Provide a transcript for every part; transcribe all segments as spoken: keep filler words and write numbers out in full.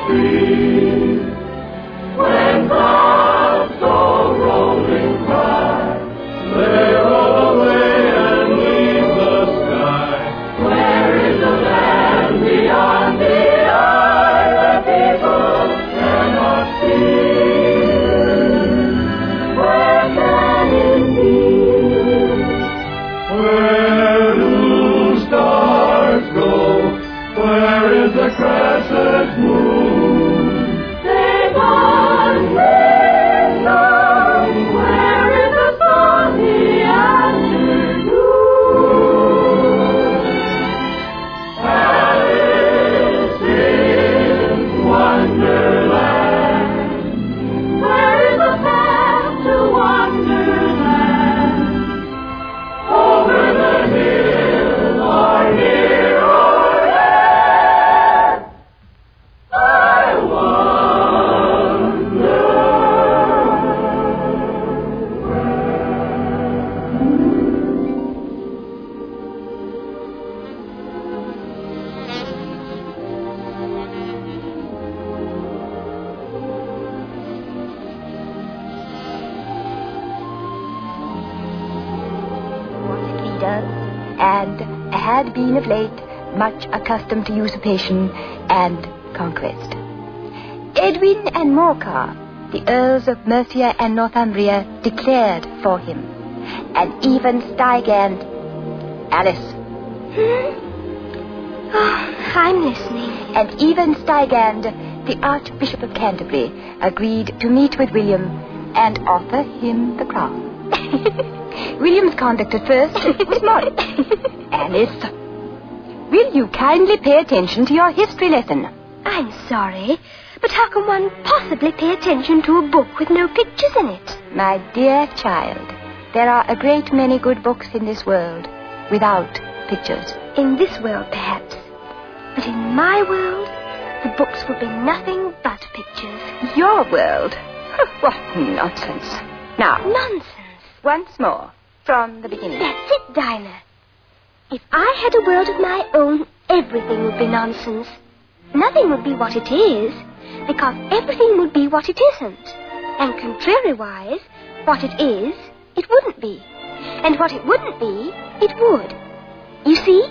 sea. When clouds go rolling by, they roll away and leave the sky. Where is the land beyond the eye that people cannot see? Where can it be? Where do stars go? Where is the crescent moon? They gone wisdom. Where is the sunny afternoon? Alice in Wonderland. Where is the path to Wonderland? Over the hill or near or there, I wonder and had been of late much accustomed to usurpation and conquest. Edwin and Morcar, the Earls of Mercia and Northumbria, declared for him, and even Stigand... Alice. Hmm? Oh, I'm listening. And even Stigand, the Archbishop of Canterbury, agreed to meet with William and offer him the crown. William's conduct at first was modest. Alice, will you kindly pay attention to your history lesson? I'm sorry, but how can one possibly pay attention to a book with no pictures in it? My dear child, there are a great many good books in this world without pictures. In this world, perhaps. But in my world, the books will be nothing but pictures. Your world? What nonsense. Now, Nonsense. once more, from the beginning. That's it, Dinah. If I had a world of my own, everything would be nonsense. Nothing would be what it is, because everything would be what it isn't. And contrariwise, what it is, it wouldn't be. And what it wouldn't be, it would. You see?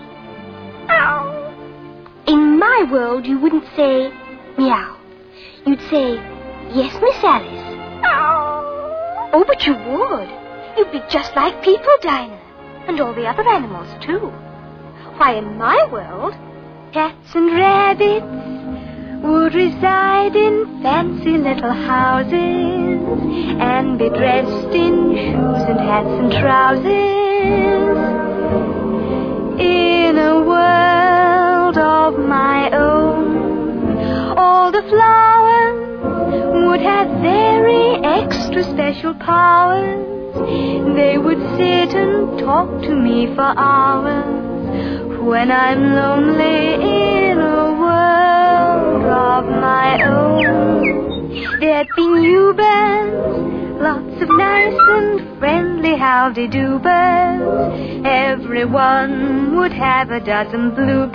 Ow. In my world, you wouldn't say, meow. You'd say, yes, Miss Alice. Ow. Oh, but you would. You'd be just like people, Dinah. And all the other animals, too. Why, in my world, cats and rabbits would reside in fancy little houses and be dressed in shoes and hats and trousers. In a world of my own, all the flowers would have very extra special powers. They would sit and talk to me for hours when I'm lonely in a world of my own. There'd be new birds, lots of nice and friendly howdy-do birds. Everyone would have a dozen bluebirds.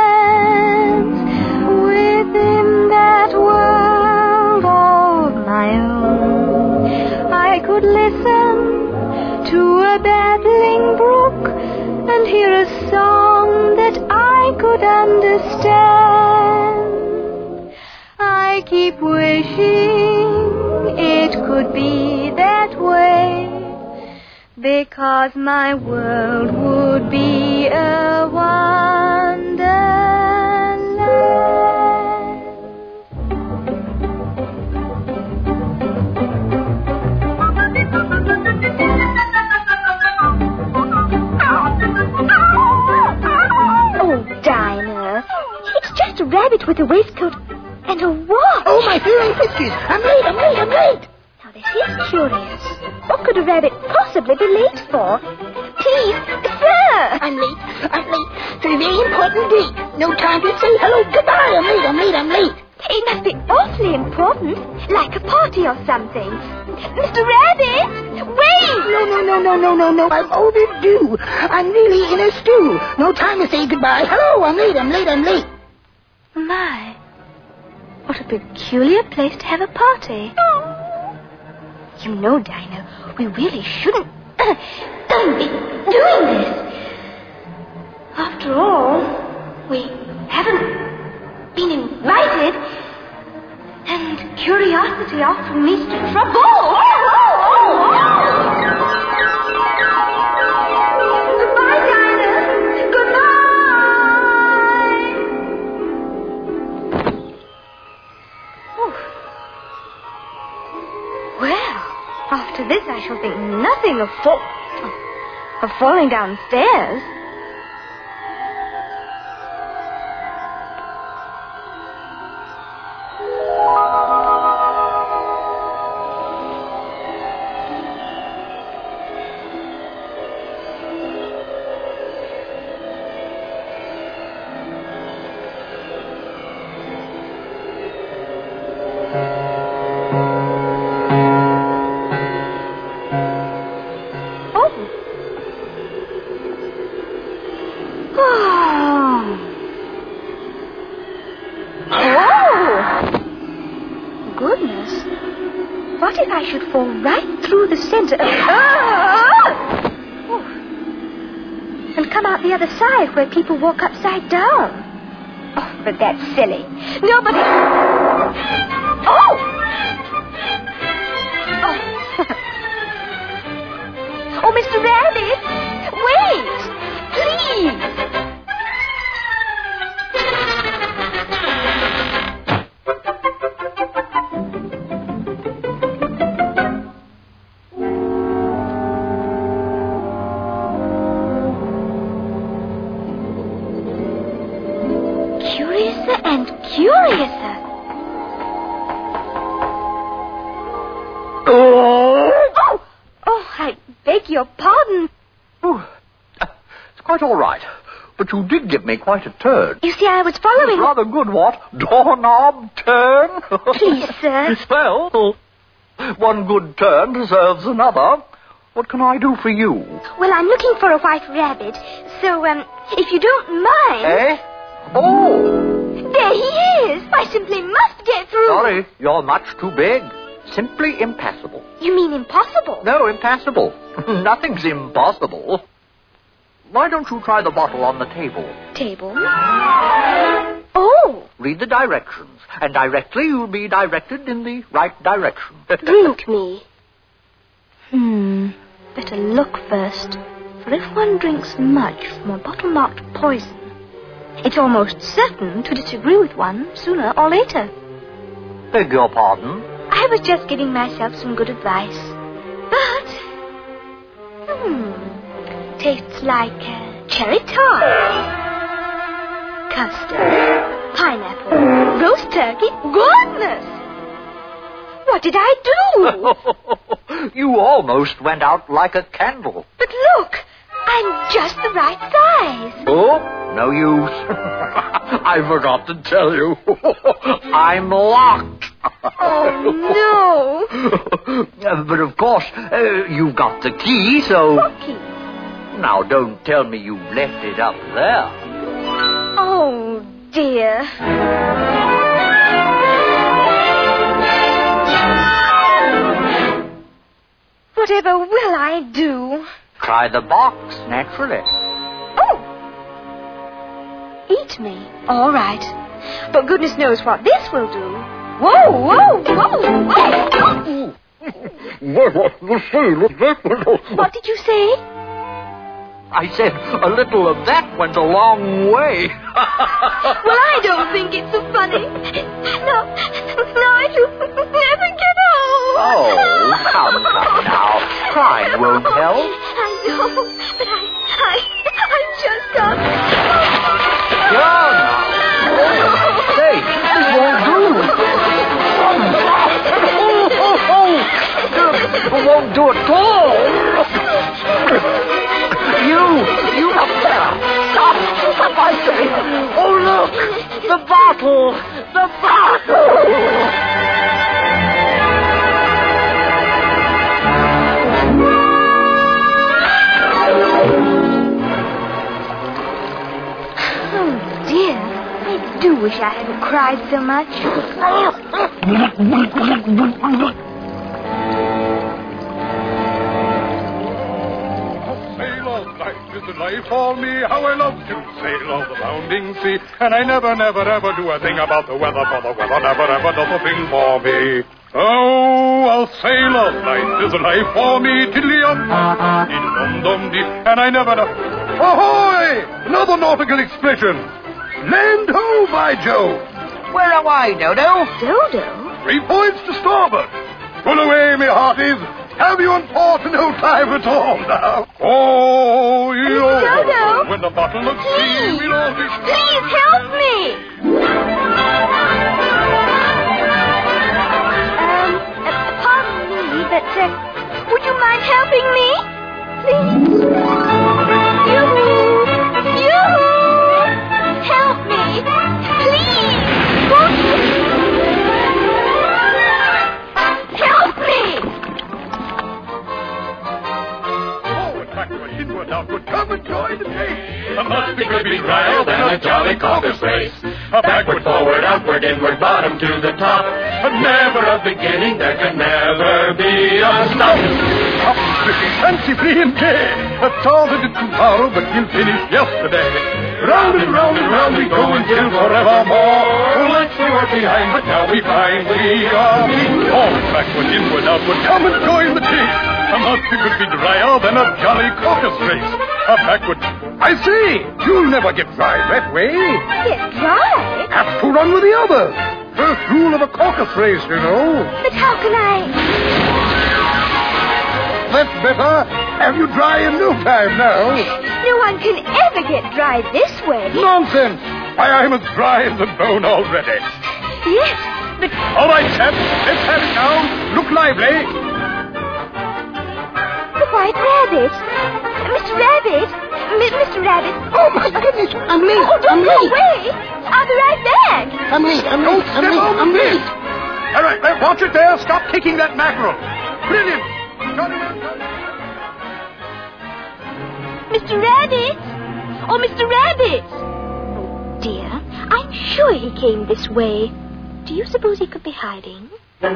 Within that world of my own, I could listen to a babbling brook and hear a song that I could understand. I keep wishing it could be that way, because my world would be a wonderland. A rabbit with a waistcoat and a watch. Oh, my fearing pixies! I'm late, I'm late, I'm late! Now, this is curious. What could a rabbit possibly be late for? Please, sir! I'm late, I'm late. It's a very important date. No time to say hello, goodbye. I'm late, I'm late, I'm late. It must be awfully important, like a party or something. Mister Rabbit, wait! No, no, no, no, no, no, no. I'm overdue. I'm really in a stew. No time to say goodbye. Hello, I'm late, I'm late, I'm late. My, What a peculiar place to have a party. You know, Dinah, we really shouldn't be doing this. After all, we haven't been invited, and curiosity often leads to trouble. Goodbye, Dinah. Goodbye. Oh. Well, after this, I shall think nothing of fall of falling downstairs. What if I should fall right through the center of... Ah! Oh. And come out the other side where people walk upside down? Oh, but that's silly. Nobody... Oh! Oh, oh Mister Rabbit! Wait! Please! Curiouser and curiouser. Oh! Oh! Oh, I beg your pardon. Oh, it's quite all right. But you did give me quite a turn. You see, I was following... Rather good, what? Doorknob turn? Please, sir. Well, one good turn deserves another. What can I do for you? Well, I'm looking for a white rabbit. So, um, if you don't mind... Eh? Oh! There he is! I simply must get through. Sorry, you're much too big. Simply impassable. You mean impossible? No, impassable. Nothing's impossible. Why don't you try the bottle on the table? Table? Oh! Read the directions, and directly you'll be directed in the right direction. Drink me. Hmm. Better look first. For if one drinks much from a bottle marked poison, it's almost certain to disagree with one sooner or later. Beg your pardon? I was just giving myself some good advice. But, hmm, tastes like uh, cherry tart, custard, pineapple, roast turkey. Goodness! What did I do? You almost went out like a candle. But look, I'm just the right size. Oh? No use. I forgot to tell you. I'm locked. Oh, no. But of course, uh, you've got the key, so... What key? Now, don't tell me you left it up there. Oh, dear. Whatever will I do? Try the box, naturally. Oh! Eat me. All right. But goodness knows what this will do. Whoa, whoa, whoa, whoa! What did you say? I said a little of that went a long way. Well, I don't think it's so funny. No, no, I shall never get home. Oh, come, come now. Crying won't help. I know, but I, I, I just can't. Come now. Say, this won't do. Oh, oh, oh. It won't do at all. You, you up there. Stop, stop, I say. Oh, look, the bottle, the bottle. Oh, dear. I do wish I hadn't cried so much. Life is a life for me, how I love to sail on the bounding sea. And I never, never, ever do a thing about the weather, for the weather never, ever does a thing for me. Oh, I'll sail all night, is a life for me, tiddly-um, diddle-dum-dum-dee, and I never... Ahoy! Another nautical expression. Land ho, by Jove! Where away, Dodo? Dodo? Three points to starboard. Pull away, me hearties. Have you on port no time at all now? Oh, you Dodo! When the bottle of tea, we'll all be... Please help me! Um, uh, pardon me, but uh, would you mind helping me? Please? Yoo-hoo! Yoo-hoo! Help me! Please! Won't you? Help me! Backward, inward, outward, come and join the chase. A musty could be drier than a jolly caucus race. A backward, forward, outward, inward, bottom to the top. But never a beginning, there can never be a stop. Up, swiftly, fancy free and gay. A started it tomorrow, but we'll finish yesterday. Round and round and round we go until forevermore. Once we were behind, but now we find we are forward, backward, inward, outward, come and join the chase. A musty could be drier than a jolly caucus race. A backward... I say, you'll never get dry that way. Get dry? Have to run with the others. First rule of a caucus race, you know. But how can I... That's better. Have you dry in no time now. No one can ever get dry this way. Nonsense. Why, I'm as dry as a bone already. Yes, but... All right, chaps. Let's have it now. Look lively. The White Rabbit. Mister Rabbit. M- Mister Rabbit. Oh, my goodness. I'm late. Oh, don't I'm go late. away. I'll be right back. I'm late. I'm Don't late. I'm step late. on I'm the late. bit. All right, now watch it there. Stop kicking that mackerel. Brilliant. Got it. Mister Rabbit. Oh, Mister Rabbit. Oh, dear. I'm sure he came this way. Do you suppose he could be hiding?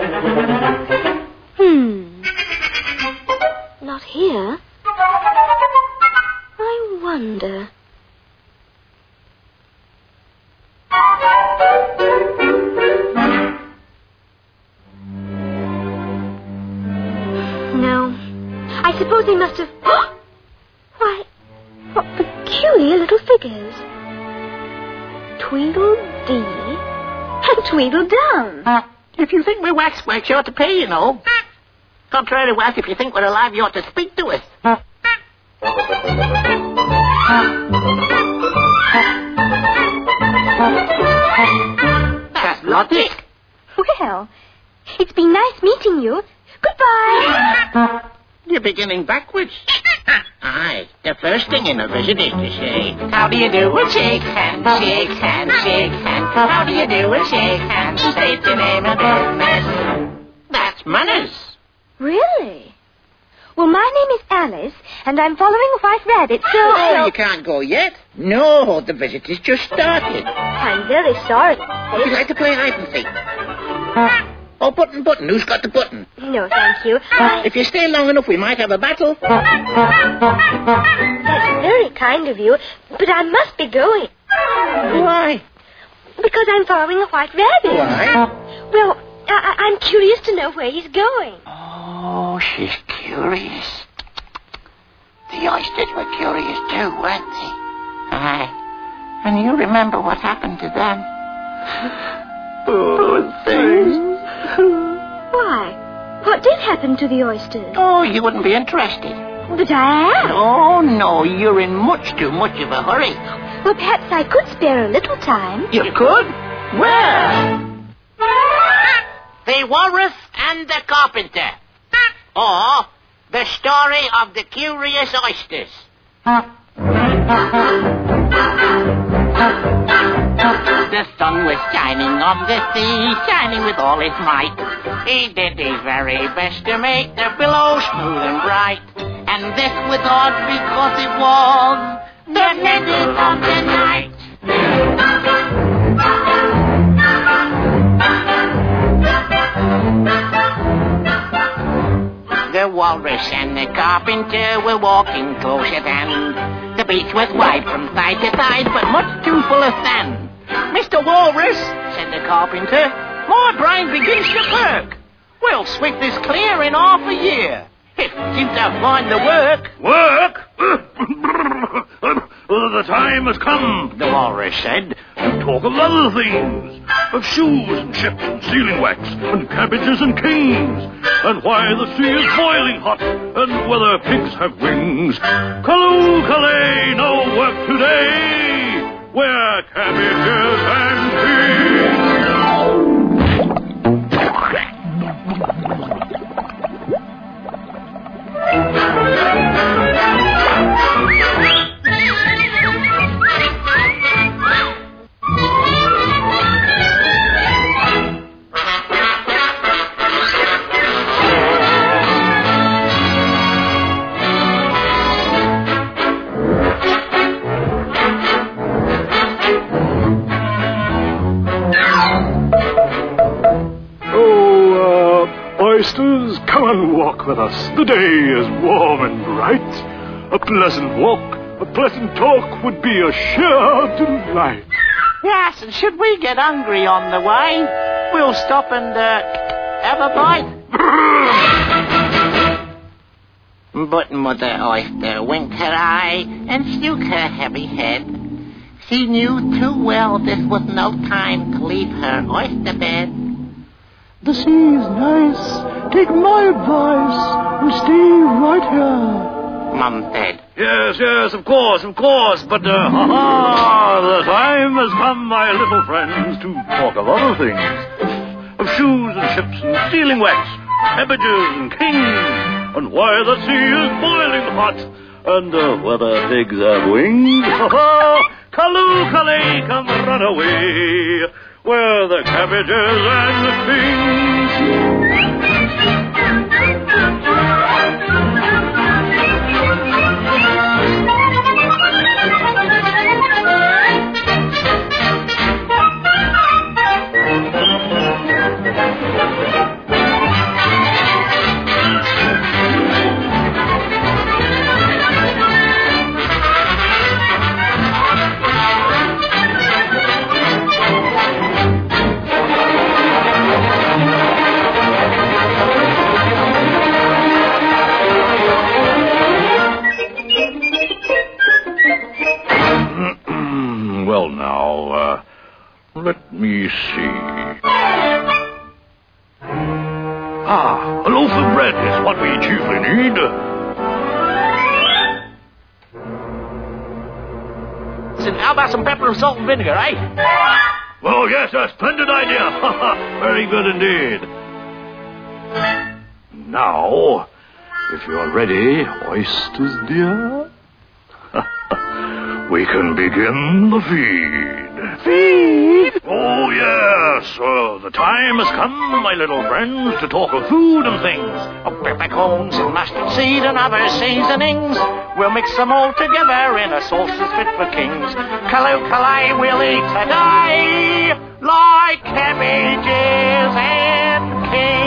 Hmm. Not here. I wonder. No. I suppose he must have... Why, what peculiar little figures. Tweedledee and Tweedledum. Uh, if you think we're waxworks, you ought to pay, you know. Contrary to us, if you think we're alive, you ought to speak to us. That's logic. Well, it's been nice meeting you. Goodbye. You're beginning backwards. Aye, the first thing in a visit is to say, how do you do? And shake hands, shake hands, shake hands. How do you do? And shake hands, state your name and business. That's manners. Really? Well, my name is Alice, and I'm following a white rabbit, so... Oh, you can't go yet. No, the visit has just started. I'm very sorry. Would you like to play hide and seek? Oh, button, button. Who's got the button? No, thank you. I... If you stay long enough, we might have a battle. That's very kind of you, but I must be going. Why? Because I'm following a white rabbit. Why? Well, I- I'm curious to know where he's going. Oh, she's curious. The oysters were curious too, weren't they? Aye. And you remember what happened to them. Poor things. Why? What did happen to the oysters? Oh, you wouldn't be interested. But I am. Oh, no, you're in much too much of a hurry. Well, perhaps I could spare a little time. You could? Where? The Walrus and the Carpenter. Or the story of the curious oysters. The sun was shining on the sea, shining with all his might. He did his very best to make the billows smooth and bright. And this was odd because it was the middle of the night. walrus and the carpenter were walking close at hand. The beach was wide from side to side, but much too full of sand. Mister Walrus, said the carpenter, my brain begins to perk. We'll sweep this clear in half a year, if you don't mind the work. Work? The time has come, the walrus said, to talk of other things, of shoes and ships and sealing wax and cabbages and kings, and why the sea is boiling hot and whether pigs have wings. Callooh, Calais, no work today. We're cabbages and kings. Oysters, come and walk with us. The day is warm and bright. A pleasant walk, a pleasant talk would be a sheer delight. Yes, and should we get hungry on the way, we'll stop and uh, have a bite. But Mother Oyster winked her eye and shook her heavy head. She knew too well this was no time to leave her oyster bed. The sea is nice. Take my advice and stay right here, Mum said. Yes, yes, of course, of course, but, uh, ha-ha, the time has come, my little friends, to talk of other things. Of shoes and ships and sealing wax, cabbages and kings, and why the sea is boiling hot, and uh, whether pigs have wings. Ha-ha, Callooh, Calais, come run away. Where the cabbages and the kings. Well, now, uh, let me see. Ah, a loaf of bread is what we chiefly need. And how about some pepper and salt and vinegar, eh? Well, yes, a splendid idea. Very good indeed. Now, if you're ready, oysters dear, we can begin the feed. Feed? Oh, yes. Uh, the time has come, my little friends, to talk of food and things. Of peppercorns and mustard seed and other seasonings. We'll mix them all together in a sauce that's fit for kings. Callooh, Calais, we'll eat today like cabbages and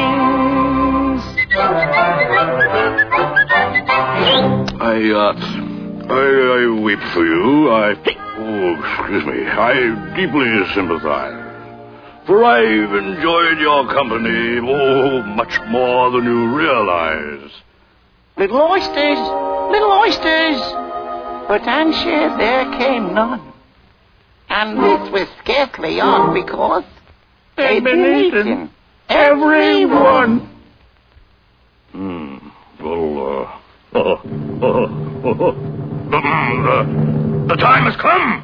kings. I, uh... I, I weep for you. I... Oh, excuse me. I deeply sympathize. For I've enjoyed your company, oh, much more than you realize. Little oysters, little oysters. But answer there came none. And this was scarcely on because they'd been eaten. Every one. Hmm. Well, uh... Oh, oh, oh, oh. The, the time has come.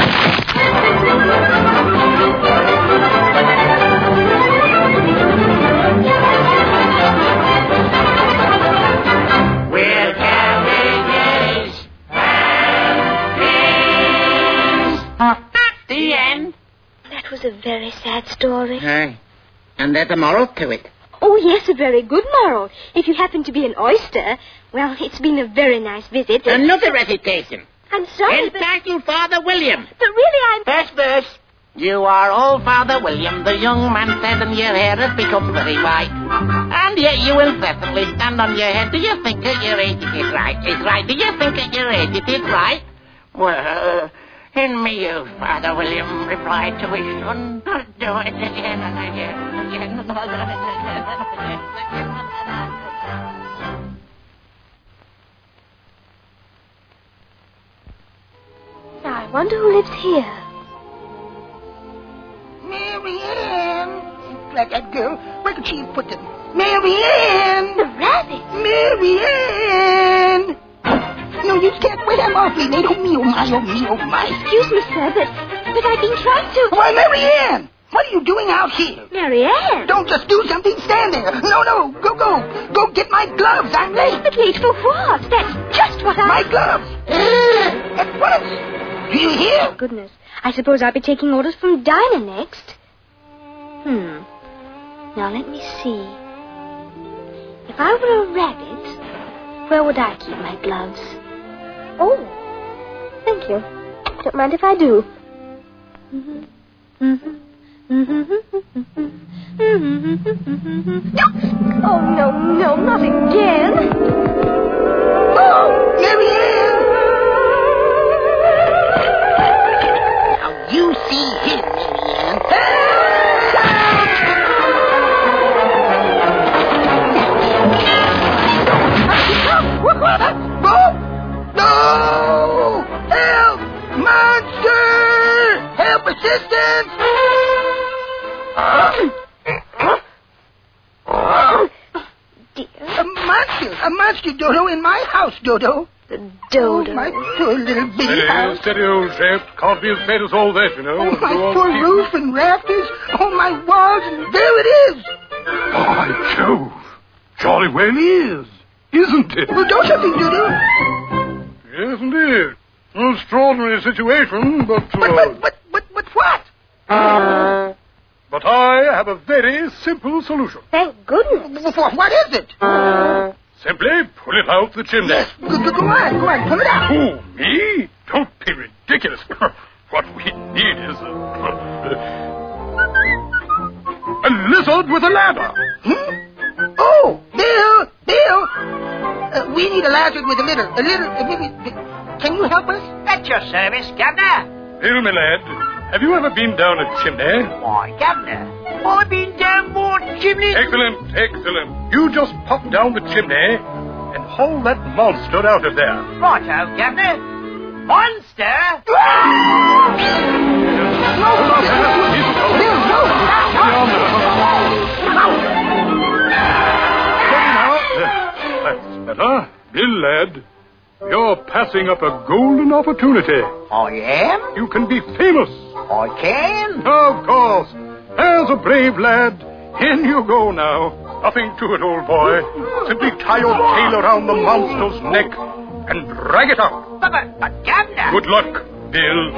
We're cabbages and kings. The end. That was a very sad story. Aye. And there's a moral to it. Oh, yes, a very good moral. If you happen to be an oyster, well, it's been a very nice visit. Another recitation. I'm sorry, but... Entitled Father William. But really, I'm... First verse. You are old, Father William, the young man said, and your hair has become very white. And yet you incessantly stand on your head. Do you think at your age it is right? It's right. Do you think at your age it is right? Well, in me youth, Father William replied to his son, don't do it again and again and again and again. Now, I wonder who lives here. Mary Ann. Like that girl. Where could she have put them? Mary Ann. The rabbit. Mary Ann. No, you can't wear them off me. They don't me, oh my, oh me, oh my. Excuse me, sir, but, but I've been trying to... Why, Mary Ann, what are you doing out here? Mary Ann. Don't just do something, stand there. No, no, go, go. Go get my gloves. I'm late. But late for what? That's just what I... My gloves. At once. Do you hear? Goodness. I suppose I'll be taking orders from Dinah next. Hmm. Now, let me see. If I were a rabbit, where would I keep my gloves? Oh, thank you. Don't mind if I do. Oh, no, no, not again. Oh, Mary Ann. Now, you see him, Mary Ann. No! Help! Monster! Help! Assistance! Dear. A monster! A monster, Dodo, in my house, Dodo. The dodo. Oh, my poor little bitty Steady, house. steady, old chap. Can't be as bad as all that, you know. Oh, my Go on, poor keep- roof and rafters. Oh, my walls, and there it is. By Jove. Jolly well is, isn't it? Well, don't you think, Dodo? Yes, indeed. An extraordinary situation, but... Uh, But, but, but, but, but what? but I have a very simple solution. Thank goodness. What, what is it? Simply pull it out the chimney. Yes, go, go, go on, go on, pull it out. Who, me? Don't be ridiculous. What we need is a... a lizard with a ladder. Hmm? Oh, Bill, Bill. Uh, we need a lizard with a litter. A litter. Uh, maybe, can you help us? At your service, Governor. Bill, my lad, have you ever been down a chimney? Why, Governor, I've been down more chimneys. Excellent, excellent. You just pop down the chimney and haul that monster out of there. Righto, Governor. Monster! No, no, Bill, no. That's better. Bill, lad, you're passing up a golden opportunity. I am? You can be famous. I can? Of course. There's a brave lad. In you go now. Nothing to it, old boy. Simply tie your tail around the monster's neck and drag it out. But, but, but Governor... Good luck, Bill.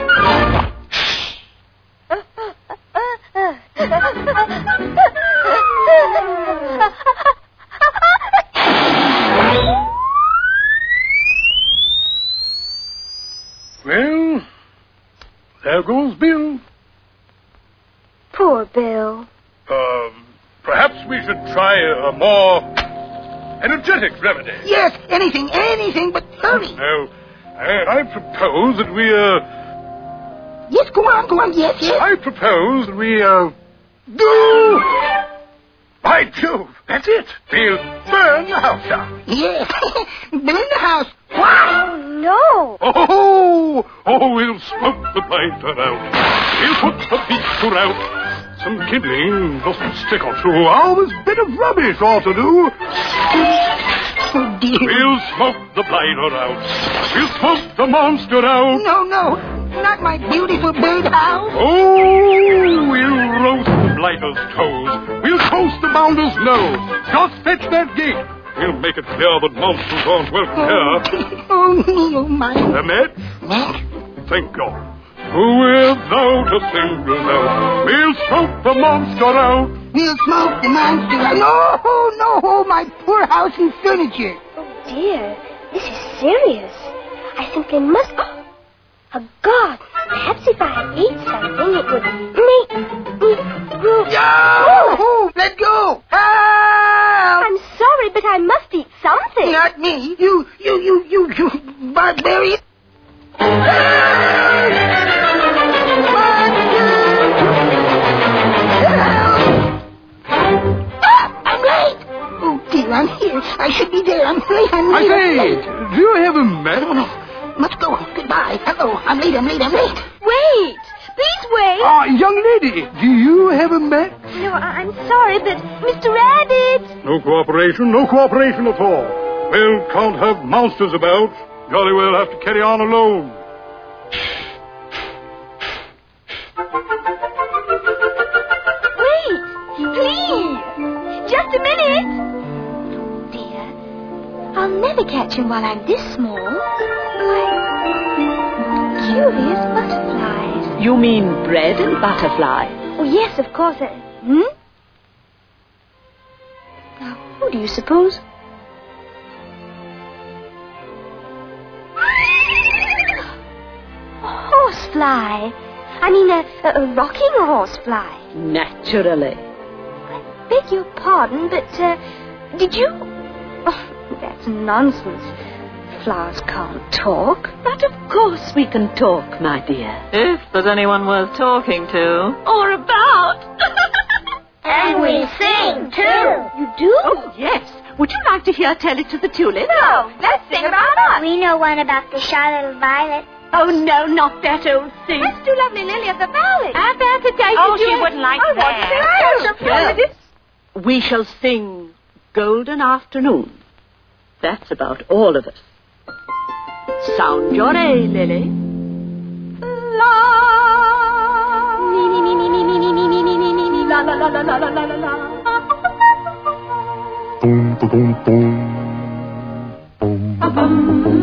Well, there goes Bill. Poor Bill. Uh, perhaps we should try a more energetic remedy. Yes, anything, anything, but hurry. Now, I, I propose that we, uh, Yes, go on, go on, yes, yes. I propose that we, uh, do... By Jove, that's it. We'll burn the house down. Yes. Burn the house. What? No. Oh, oh, we'll smoke the planter out. We'll put the beach to rout. Some kindling doesn't stick or two. All this bit of rubbish ought to do. Oh, dear. We'll smoke the blighter out. We'll smoke the monster out. No, no, not my beautiful birdhouse. Oh, we'll roast the blighter's toes. We'll toast the bounder's nose. Just fetch that gate. We'll make it clear that monsters aren't welcome here. Oh, me, oh, my. The match? Match? Thank God. Without a single note, we'll smoke the monster out. We'll smoke the monster out. No, no, my poor house and furniture. Oh, dear. This is serious. I simply must... Oh, a garden. Perhaps if I ate something, it would make me grow... Yo! Let go! Help! I'm sorry, but I must eat something. Not me. You, you, you, you, you barbarian. I'm here. I should be there. I'm late. I'm late. I say, do you have a map? No, no. Must go. Goodbye. Hello. I'm late. I'm late. I'm late. Wait. Please wait. Ah, young lady, do you have a map? No, I- I'm sorry, but Mister Rabbit... No cooperation, no cooperation at all. Well, can't have monsters about. Jolly well have to carry on alone. Wait. Please. Just a minute. I'll never catch him while I'm this small. Why, curious butterflies. You mean bread and butterfly? Oh, yes, of course. Uh, hmm? Now, who do you suppose? A horsefly. I mean, a, a, a rocking horsefly. Naturally. I beg your pardon, but uh, did you... Oh, that's nonsense. Flowers can't talk. But of course we can talk, my dear. If there's anyone worth talking to. Or about. And we sing, too. You do? Oh, yes. Would you like to hear Tell It to the Tulip? No, let's sing about us. We know one about the shy little violet. Oh, no, not that old thing. Let's do Lovely Lily of the Valley. How about the Daisy Oh, she Duet? wouldn't like I that. want to sing. We shall sing Golden Afternoon. That's about all of us. Sound your A, Lily. La. Me, me, me, me, me, me, me, me, me, me, me, me, la, la, la, la, la, la, la, la. Boom, boom, boom, boom. Boom, boom, boom, boom.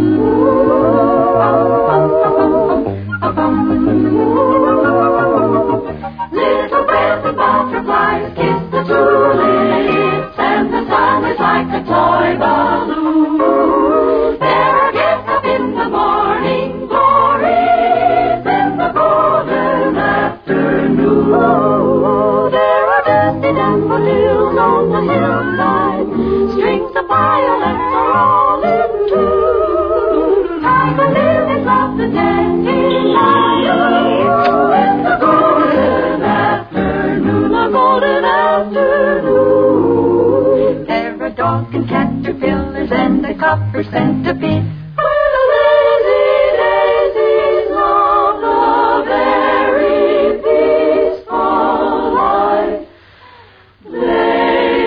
Little breath and butterflies kiss the tulips, and the sun is like a toy balloon. There are gifts up in the morning glories in the golden afternoon. There are dusty daffodils on the hillside, strings of violets are all in tune. Time and lilies love the dandelions in the golden afternoon, the golden afternoon. There are dogs and caterpillars and a copper centipede. Where the lazy daisies love the very peaceful life they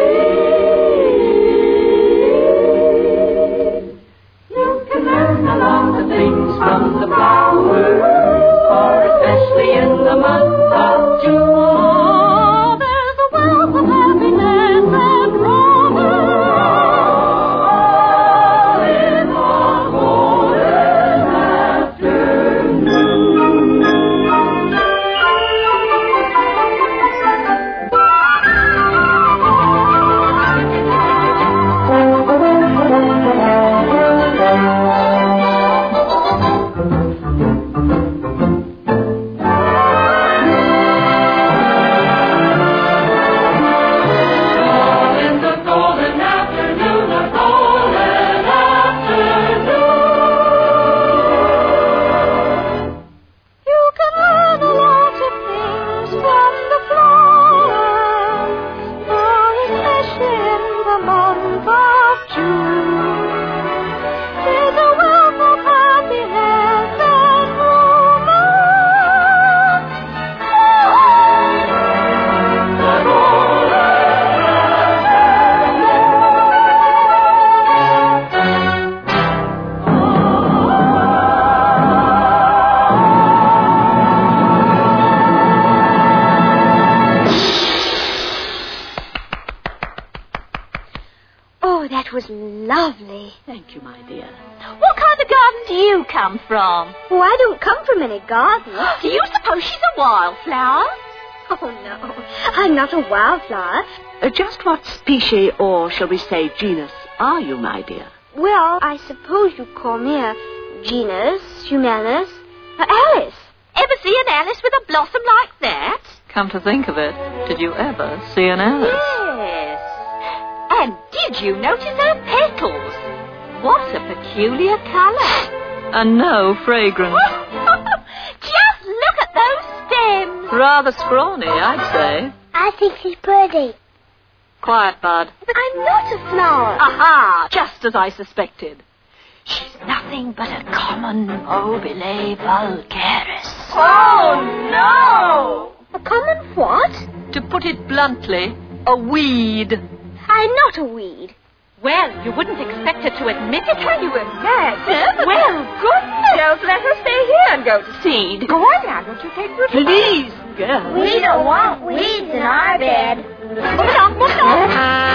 lead. You can learn a lot of things from the flowers, or especially in the month of June. Oh, there's a wealth of happiness and romance in the golden In the golden afternoon, the golden afternoon. You can learn a lot of things from the flowers, or especially in the month of June. There's a wealth of happiness and romance. The golden Oh, that was lovely. Thank you, my dear. What kind of garden do you come from? Oh, I don't come from any garden. Do you suppose she's a wildflower? Oh, no. I'm not a wildflower. Uh, just what species, or shall we say genus, are you, my dear? Well, I suppose you call me a genus, humanus, a Alice. ever see an Alice with a blossom like that? Come to think of it, did you ever see an Alice? Yes. And did you notice her petals? What a peculiar colour. And no fragrance. Just look at those stems. Rather scrawny, I'd say. I think she's pretty. Quiet, Bud. But I'm not a flower. Aha! Just as I suspected. She's nothing but a common mobile vulgaris. Oh, no! A common what? To put it bluntly, a weed. I'm not a weed. Well, you wouldn't expect her to admit it when you were mad. Well, goodness. Don't let her stay here and go to seed. Go on now, don't you take her? Please, girl. We don't want weeds in our bed. Move along, move along.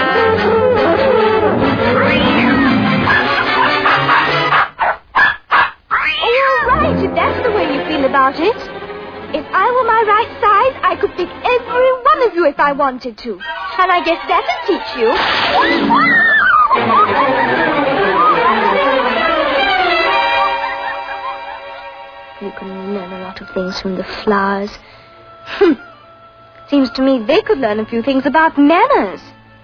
Oh, you're right, if that's the way you feel about it. If I were my right size, I could pick every one of you if I wanted to. And I guess that'll teach you. You can learn a lot of things from the flowers. Seems to me they could learn a few things about manners.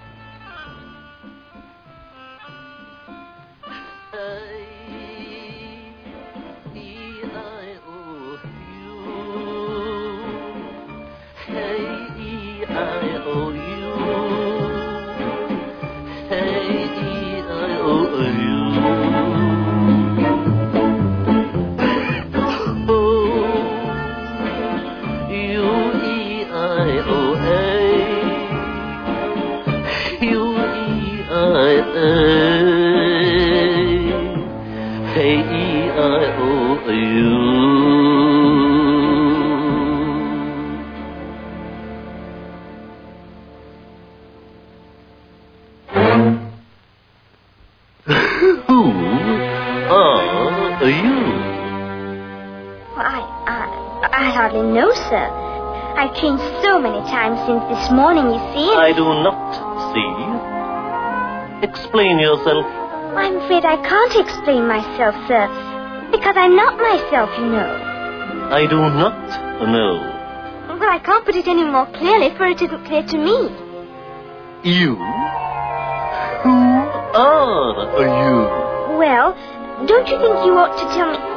I've changed so many times since this morning, you see. I do not see. Explain yourself. I'm afraid I can't explain myself, sir, because I'm not myself, you know. I do not know. Well, I can't put it any more clearly, for it isn't clear to me. You? Who are you? Well, don't you think you ought to tell me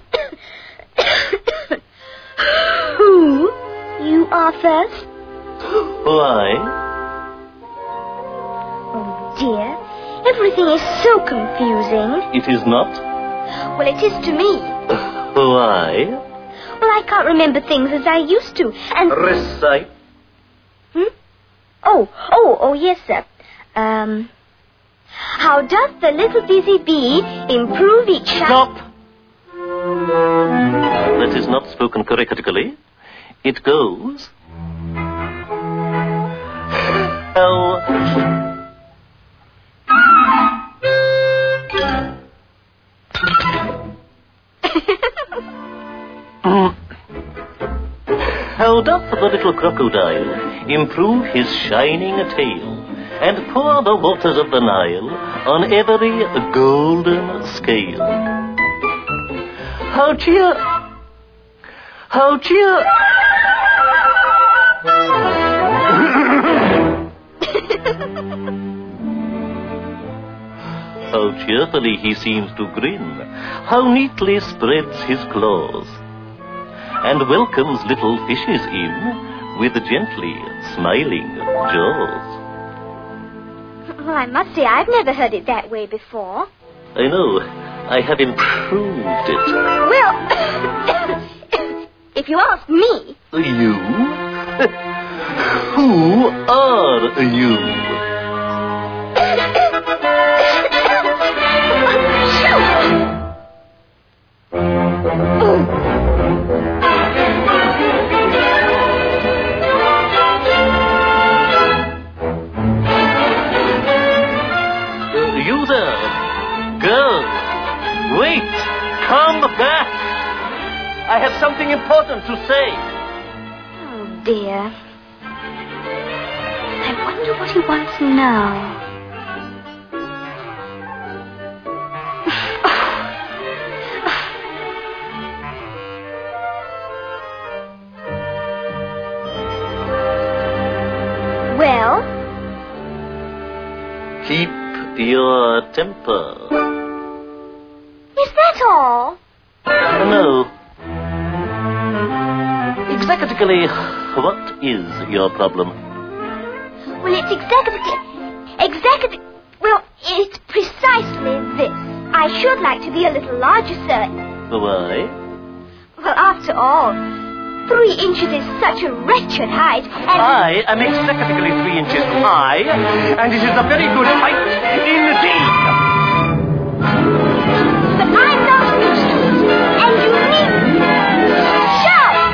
who you are first? Why? Oh, dear. Everything is so confusing. It is not? Well, it is to me. Why? Well, I can't remember things as I used to, and... Recite. Hmm? Oh, oh, oh, yes, sir. Um... How does the little busy bee improve each... Stop! That is not spoken correctly. It goes... How... How doth the little crocodile improve his shining tail and pour the waters of the Nile on every golden scale? How cheer... How cheer... How cheerfully he seems to grin, how neatly spreads his claws, and welcomes little fishes in with gently smiling jaws. Well, I must say I've never heard it that way before. I know. I have improved it. Well, if you ask me... You? Who are you? You there, girl, wait, come back. I have something important to say. Oh, dear. I wonder what he wants now. Keep your temper. Is that all? No. Exactly, what is your problem? Well, it's exactly... Exactly... Well, it's precisely this. I should like to be a little larger, sir. Why? Well, after all, three inches is such a wretched height, and... I am exactly three inches high, and it is a very good height indeed. But I'm not used to it, and you needn't shout!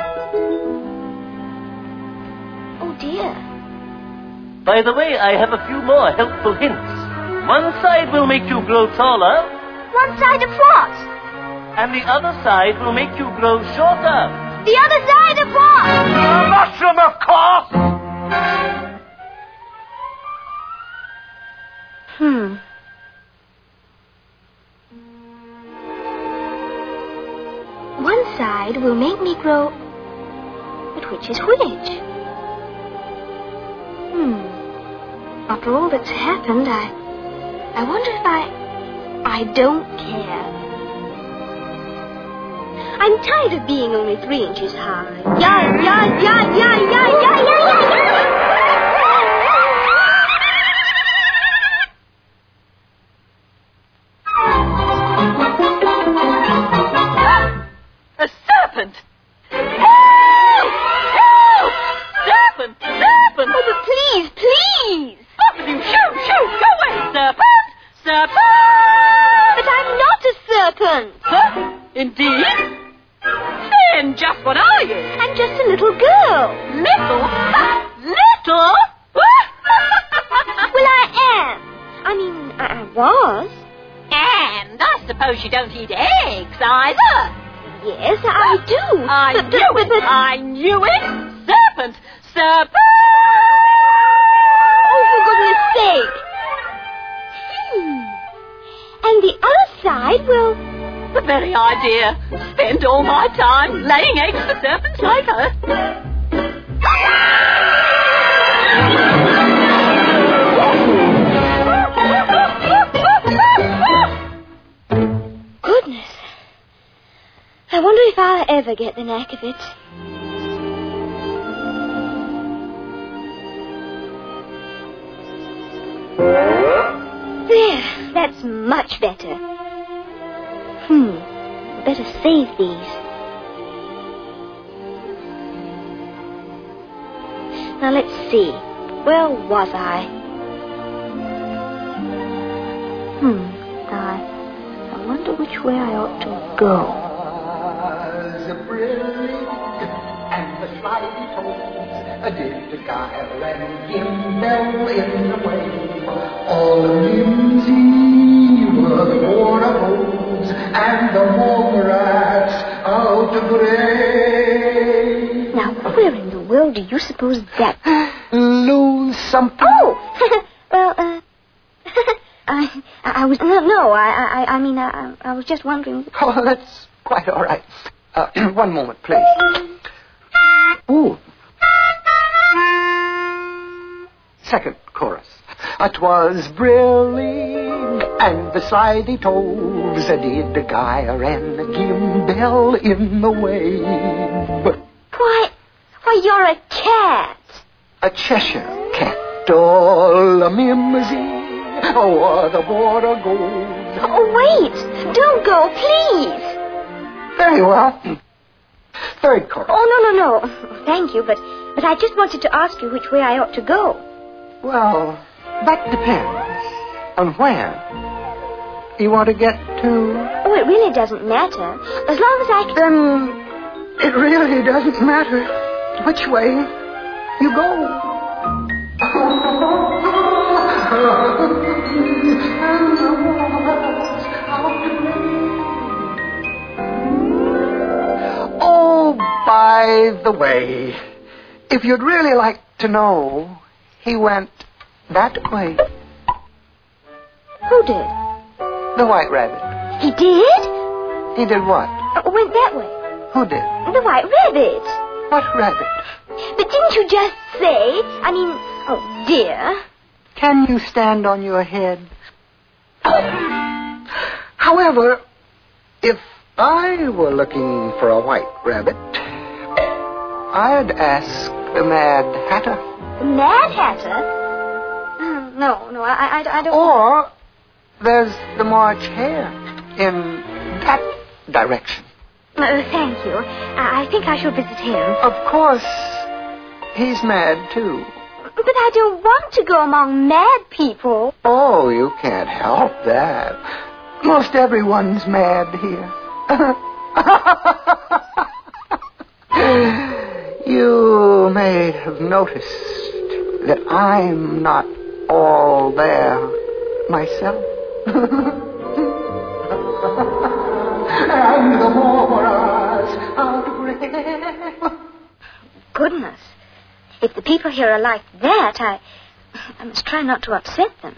Oh, dear. By the way, I have a few more helpful hints. One side will make you grow taller, One side of what? and the other side will make you grow shorter. The other side of what? A mushroom, of course! Hmm. One side will make me grow... But which is which? Hmm. After all that's happened, I... I wonder if I... I don't care. I'm tired of being only three inches high. Yeah, yeah, yeah, yeah, yeah, yeah, yeah, A serpent! Help! Help! Serpent! Serpent! Oh, but please, please! Off with you! Shoo! Shoo! Go away! Serpent! Serpent! But I'm not a serpent. Huh? Indeed? Then just what are you? I'm just a little girl. Little? Little? Well, I am. I mean, I, I was. And I suppose you don't eat eggs either. Yes, I do. I but, knew but, it. but, I knew it. Serpent. Serpent. Oh, for goodness sake. Hmm. And the other side will... The very idea. Spend all my time laying eggs for serpents like her. Goodness. I wonder if I'll ever get the knack of it. There, that's much better. Hmm, better save these. Now let's see. Where was I? Hmm, I, I wonder which way I ought to go. The brilliant and the slimy toes did the gyre and gimble in the way. All the mimsy were the water holes and the mole rats out of gray. Now, where in the world do you suppose that... Lose something? Oh! Well, uh... I, I was... No, no, I, I, I mean, I, I was just wondering... Oh, that's quite all right. Uh, one moment, please. Ooh. Second chorus. It was brilliant and the slidey toves did the gyre and the gimble in the wave. Why, why, you're a cat. A Cheshire cat, all a mimsy, oh, the border goes. Oh, wait, don't go, please. Very well. Third chorus. Oh, no, no, no. Thank you, but, but I just wanted to ask you which way I ought to go. Well, that depends on where you want to get to. Oh, it really doesn't matter. As long as I can... Then it really doesn't matter which way you go. Oh, by the way, if you'd really like to know, he went that way. Who did? The White Rabbit. He did? He did what? Uh, went that way. Who did? The White Rabbit. What rabbit? But didn't you just say... I mean, oh, dear. Can you stand on your head? However, if I were looking for a white rabbit, I'd ask the Mad Hatter. The Mad Hatter? Uh, no, no, I, I, I don't... Or there's the March Hare in that direction. Uh, thank you. I, I think I shall visit him. Of course, he's mad, too. But I don't want to go among mad people. Oh, you can't help that. Most everyone's mad here. You may have noticed that I'm not all there myself. And the more us out of breath. Goodness. If the people here are like that, I, I must try not to upset them.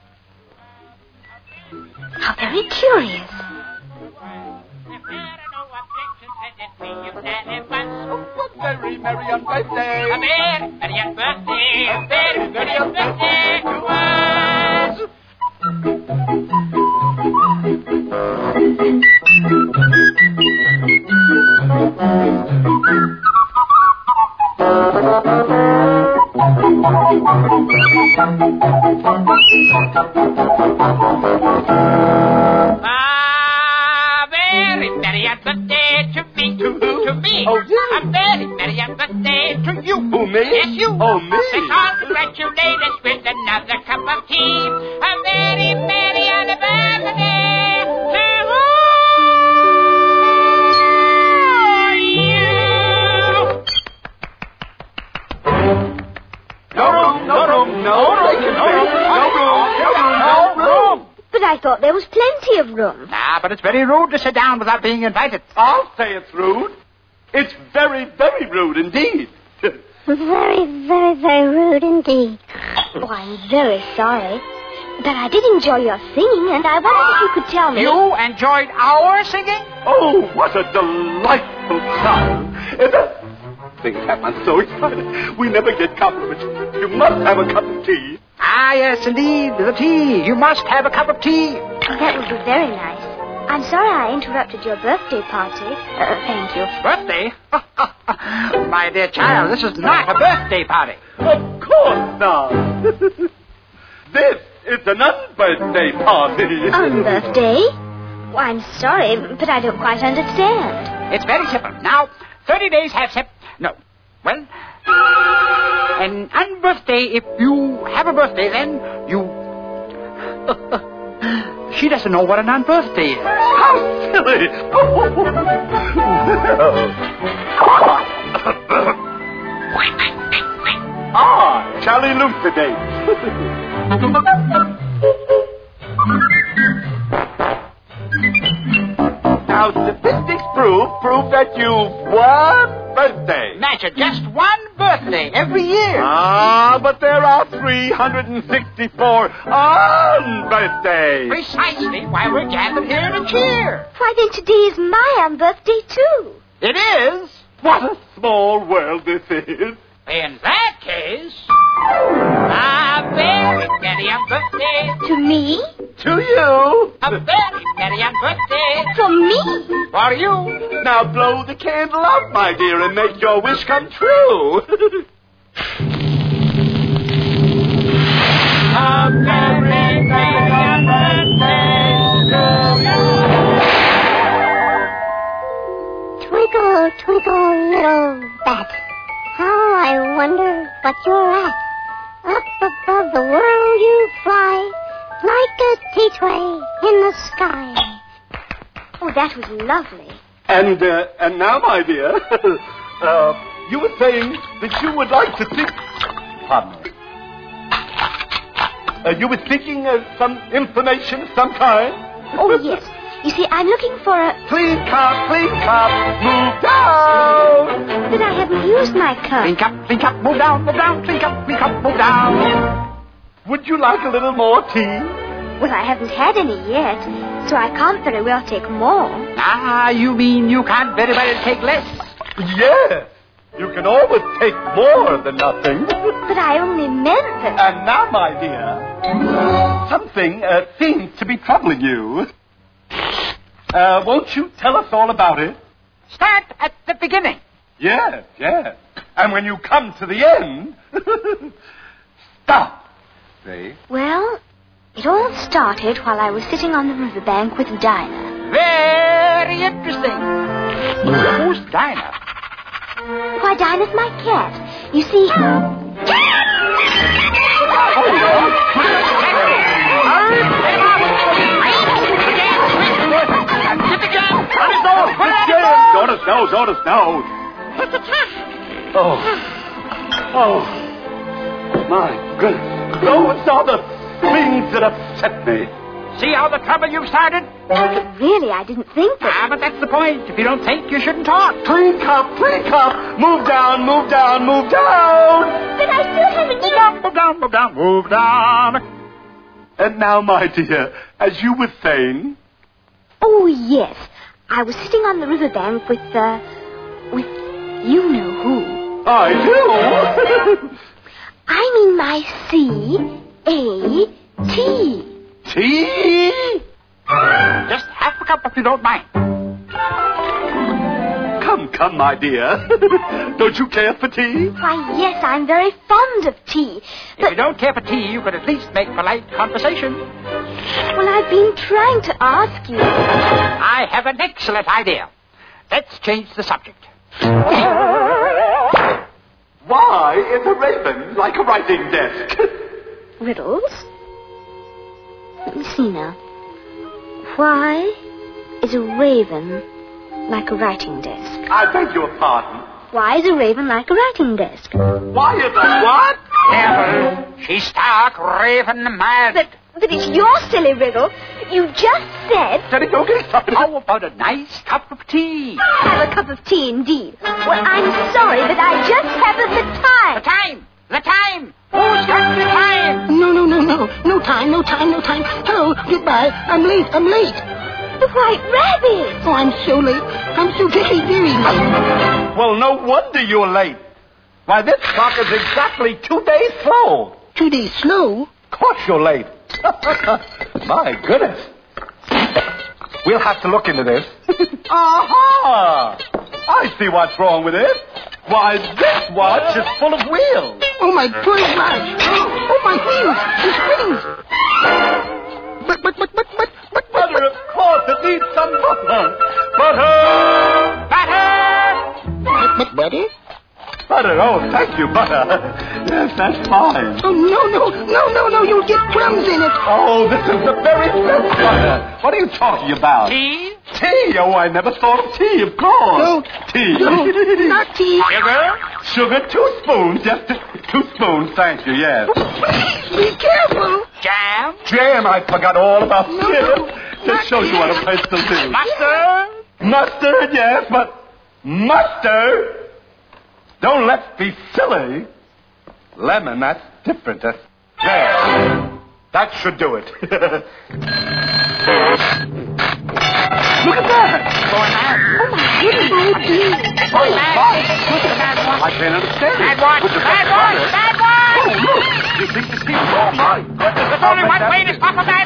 How very curious. Very merry on birthday. A very merry on birthday. A very merry on birthday to us. Ah, very merry on birthday to me. To who? To me. Oh, you? A very merry on birthday to you. Who, me? Yes, you. Oh, me? Let's all congratulate us with another cup of tea. A very merry on a birthday to you. No room, no room, no room, no room, no room, no room, no room. But I thought there was plenty of room. Ah, but it's very rude to sit down without being invited. I'll say it's rude. It's very, very rude indeed. Very, very, very rude indeed. Oh, I'm very sorry. But I did enjoy your singing, and I wondered if you could tell me... You enjoyed our singing? Oh, what a delightful time. It is. Things happen. I'm so excited. We never get compliments. You must have a cup of tea. Ah, yes, indeed, the tea. You must have a cup of tea. That would be very nice. I'm sorry I interrupted your birthday party. Uh, thank you. Birthday? My dear child, this is not a birthday party. Of course not. This is an unbirthday party. Unbirthday? Well, I'm sorry, but I don't quite understand. It's very simple. Now, thirty days have sep... No. Well, an unbirthday, if you have a birthday, then you... She doesn't know what an unbirthday is. How silly. Ah, shall elucidate. Now, statistics prove, prove that you've one birthday. Imagine, just one birthday every year. Ah, but there are three hundred sixty-four unbirthdays. Precisely why we're gathered here to cheer. Why, then today is my unbirthday, too. It is? What a small world this is. In that case, a very merry birthday To me? To you. A very merry birthday From me? for you. Now blow the candle out, my dear, and make your wish come true. A very merry birthday to you. Twinkle, twinkle, little bat. How I wonder what you're at. Up above the world you fly, like a teachway in the sky. Oh, that was lovely. And uh, and now, my dear, uh, you were saying that you would like to see... Pardon me. Uh, you were seeking uh, some information of some kind? Oh, yes. You see, I'm looking for a... Clean cup, clean cup, move down! But I haven't used my cup. Clean cup, clean cup, move down, move down, clean cup, clean cup, move down. Would you like a little more tea? Well, I haven't had any yet, so I can't very well take more. Ah, you mean you can't very well take less? Yes. You can always take more than nothing. But I only meant that... And now, my dear, something uh, seems to be troubling you. Uh, won't you tell us all about it? Start at the beginning. Yes, yes. And when you come to the end, stop. See? Well, it all started while I was sitting on the riverbank with Dinah. Very interesting. Who's Dinah? Why, Dinah's my cat. You see... Daughters, no, daughters, no. Oh. Oh. My goodness. Those are the things that upset me. See all the trouble you've started? But really, I didn't think that... Ah, but that's the point. If you don't think, you shouldn't talk. Clean cup, clean cup. Move down, move down, move down. But I still haven't... Move down, move down, move down, move down. And now, my dear, as you were saying... Oh, yes. I was sitting on the riverbank with, uh, with you know who. I do? I mean my C A T. Tea? Just half a cup if you don't mind. Come, come, my dear. Don't you care for tea? Why, yes, I'm very fond of tea. If you don't care for tea, you could at least make polite conversation. Well, I've been trying to ask you. I have an excellent idea. Let's change the subject. Why is a raven like a writing desk? Riddles? Let me see now. Why is a raven like a writing desk? I beg your pardon. Why is a raven like a writing desk? Why is a what? Careful. She's stark raven mad. But, but it's your silly riddle. You just said... Daddy, don't get started. How about a nice cup of tea? Have a cup of tea, indeed. Well, I'm sorry, but I just haven't the time. The time! The time! Who's got the time? No, no, no, no. No time, no time, no time. Hello, goodbye. I'm late, I'm late. The White Rabbit. Oh, I'm so late. I'm so very, very late. Well, no wonder you're late. Why, this clock is exactly two days slow. Two days slow? Of course you're late. My goodness. We'll have to look into this. Aha! I see what's wrong with it. Why, this watch is full of wheels. Oh, my poor watch. Oh, my wheels. The springs. But, but, but, but, but, but, Butter, of course. It needs some butter. Butter! Butter! but, but, butter? Butter. Oh, thank you, butter. Yes, that's fine. Oh, no, no, no, no, no. You'll get crumbs in it. Oh, this is the very best butter. What are you talking about? Tea? Tea? Oh, I never thought of tea, of course. No. Tea. No, not tea. Sugar? Sugar, two spoons. Just two spoons, thank you, yes. Please, be careful. Jam? Jam, I forgot all about No, jam. no, Just not shows you jam. what a place to live. Mustard? Mustard, yes, but mustard? Don't let's be silly. Lemon, that's different. That's there. That should do it. Look at that. Going on. Oh, my goodness. Oh, my. Bad watch. I can't understand it. Bad watch. With the Bad butter. watch. Bad watch. Oh, look. You think the steam... Oh, my goodness. There's only one way to stop a bad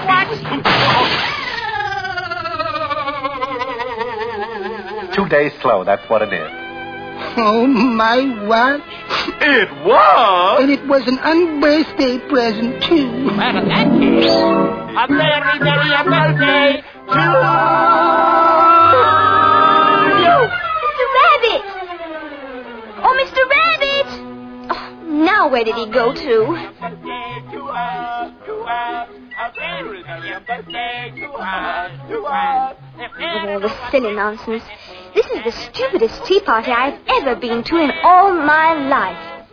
watch. Two days slow, that's what it is. Oh, my watch. It was? And it was an unbirthday present, too. Well, in that case, a very, very a birthday to you. Mister Rabbit. Oh, Mister Rabbit. Oh, now where did he go to? Birthday to us, to us, a very, very a birthday to us, to us. With all this silly nonsense. This is the stupidest tea party I've ever been to in all my life.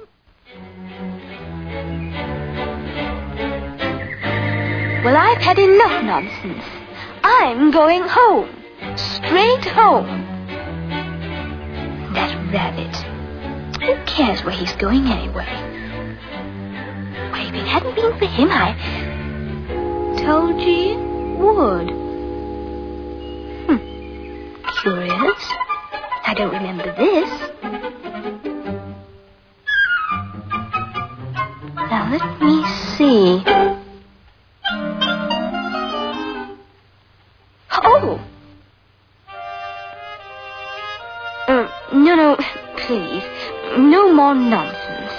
Well, I've had enough nonsense. I'm going home. Straight home. That rabbit. Who cares where he's going anyway? Why, if it hadn't been for him, I told you would. Curious. I don't remember this. let me see. Oh! Uh, no, no, please. No more nonsense.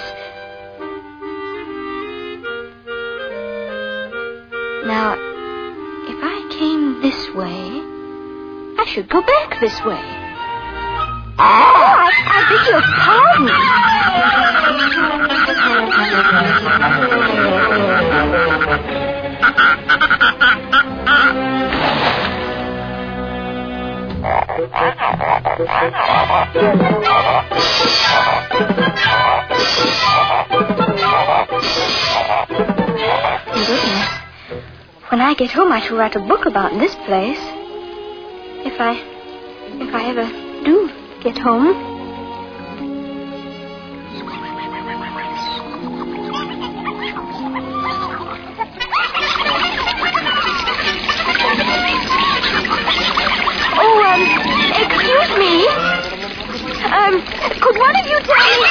Now, if I came this way, I should go back this way. Oh, I, I beg your pardon. Goodness. When I get home, I shall write a book about this place. If I... if I ever do get home. Oh, um, excuse me. Um, could one of you tell me...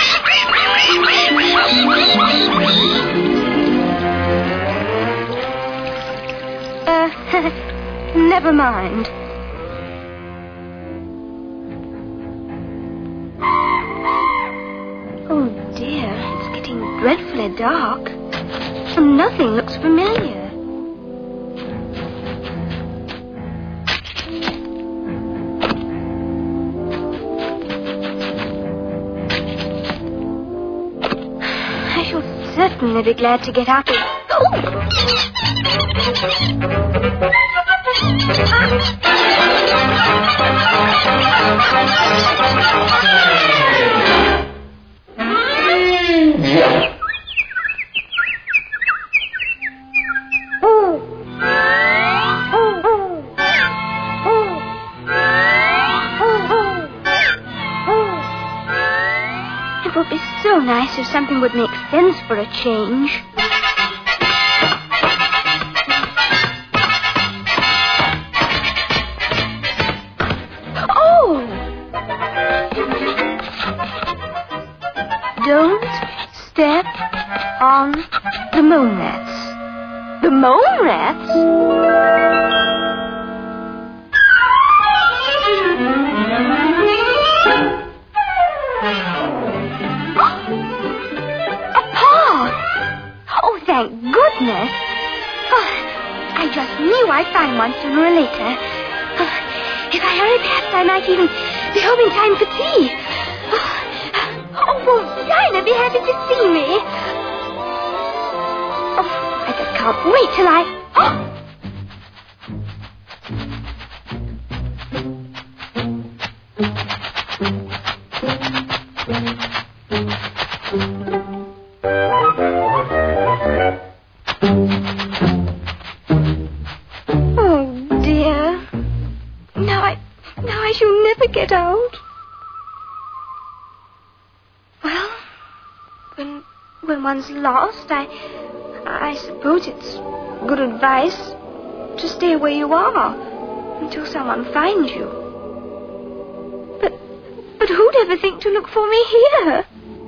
Uh, never mind. Oh, dear, it's getting dreadfully dark. And nothing looks familiar. I shall certainly be glad to get out of... Oh! It would be so nice if something would make sense for a change. Oh! Don't step on the moon rats. The moon rats? Thank goodness. Oh, I just knew I'd find one sooner or later. Oh, if I hurry past, I might even be home in time for tea. Oh, oh will Dinah be happy to see me? Oh, I just can't wait till I... Oh! Get out. Well, when when one's lost, I I suppose it's good advice to stay where you are until someone finds you. But but who'd ever think to look for me here?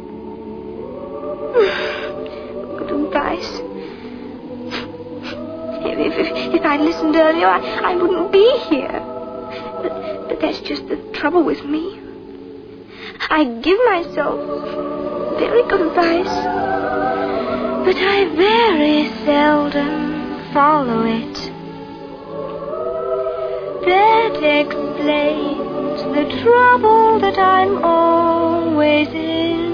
Good advice. If if, if I'd listened earlier, I, I wouldn't be here. But, but that's just the trouble with me. I give myself very good advice, but I very seldom follow it. That explains the trouble that I'm always in.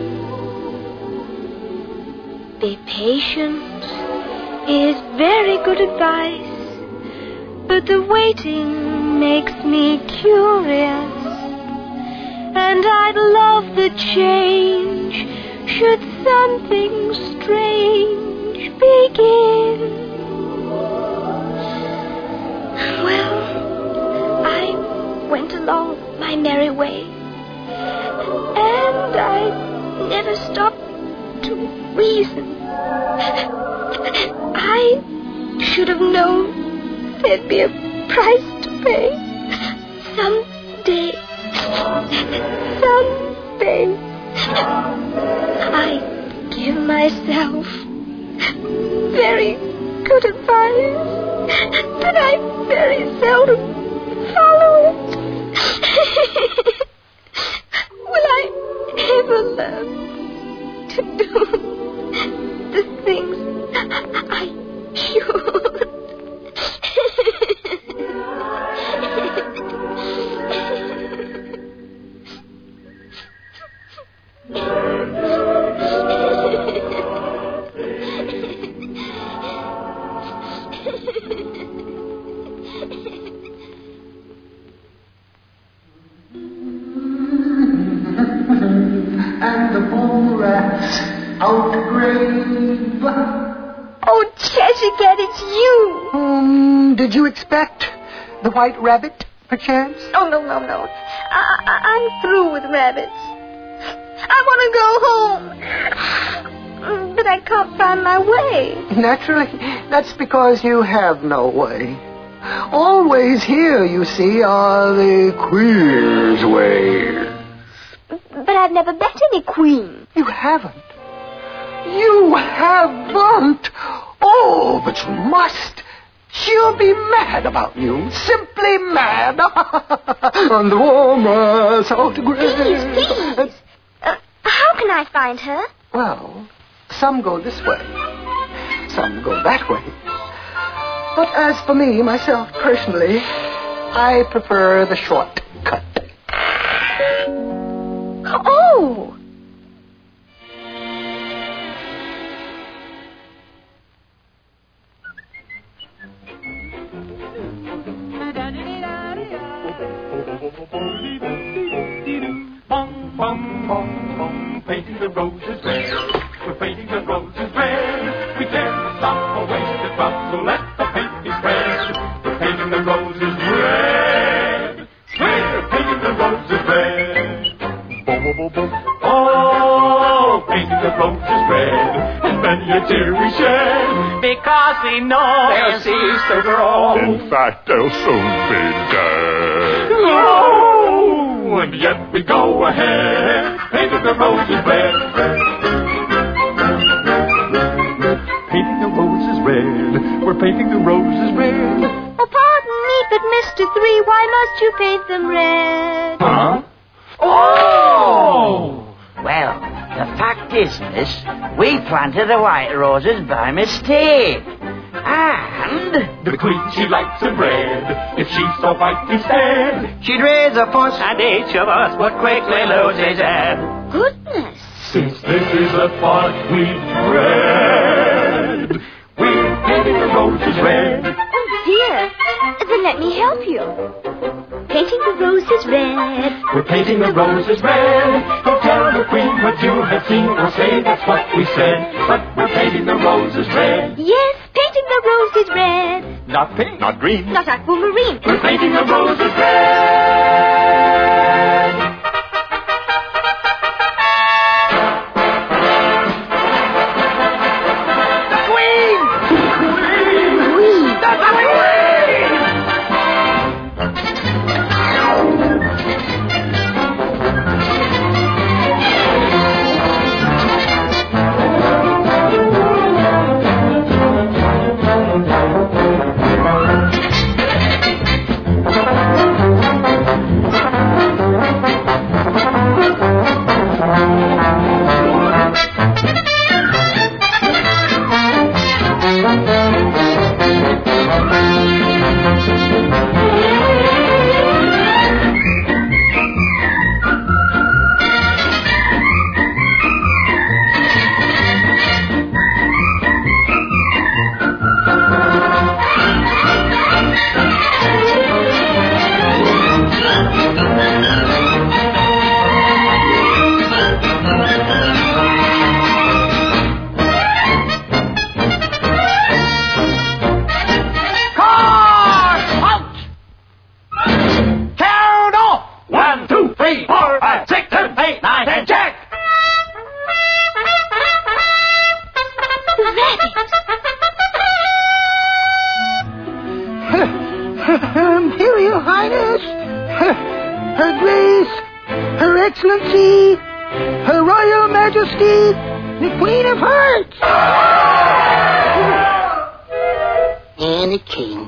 Be patient is very good advice, but the waiting makes me curious, and I'd love the change should something strange begin. Well, I went along my merry way, and I never stopped to reason. I should have known there'd be a price to pay. Someday, someday, I give myself very good advice, but I very seldom follow it. Will I ever learn to do the things I should? And the mole rats outgrave. Oh, Cheshire Cat, it's you. Um, did you expect the white rabbit, perchance? Oh, no, no, no. I, I, I'm through with rabbits. I want to go home. But I can't find my way. Naturally, that's because you have no way. Always here, you see, are the Queen's ways. But I've never met any queen. You haven't. You haven't. Oh, but you must. She'll be mad about you. Simply mad. And the warmers out to Please, please. Uh, how can I find her? Well, some go this way. Some go that way. But as for me, myself, personally, I prefer the short cut. Oh! Bum, bum, bum, bum, painting the roses red. We're painting the roses red. We can't stop or waste it, but so let the paint be spread. We're painting the roses red. We're painting the roses red. Boom, boom, boom, boom. Oh, painting the roses red. And many a tear we shed. Because we know They'll cease to grow. In fact, they'll soon be dead. Oh, and yet we go ahead, painting the roses red. Painting the roses red. We're painting the roses red. Oh, pardon me, but Mister Three, why must you paint them red? Huh? Oh! Well, the fact is, miss, we planted the white roses by mistake. And The queen, she likes them red. If she's so white instead, she'd raise a fuss, and each of us would quickly lose his head. Goodness. since this is the part we've read, we're painting the roses red. Oh, dear. Then let me help you. Painting the roses red. We're painting the roses red. Don't tell the queen what you have seen or say that's what we said. But we're painting the roses red. Yes, painting the roses red. Not pink, not green, Not aquamarine. we're painting the roses red. The Queen! Queen! That's the Queen! Imperial Highness, Her Grace, Her Excellency, Her Royal Majesty, the Queen of Hearts. king.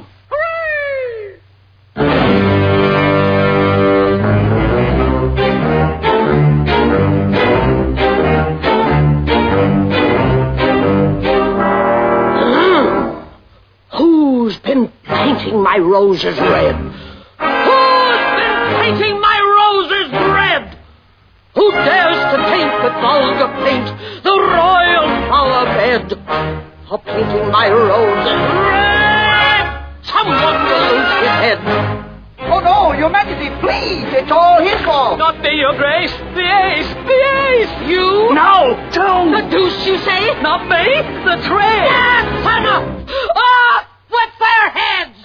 Who's been painting my roses red? Who's been painting my roses red? Who dares to paint with vulgar paint the royal flower bed? For painting my roses red, someone will lose his head. Oh, no, Your Majesty, please. It's all his fault. Not me, Your Grace. The ace. The ace. You? No, don't. The deuce, you say? Not me. The tray. Yes, enough. Ah, with their heads.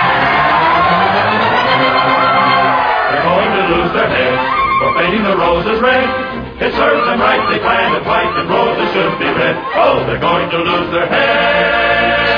They're going to lose their heads for painting the roses red. It serves them right, they planned it white, and roses should be red. Oh, they're going to lose their heads.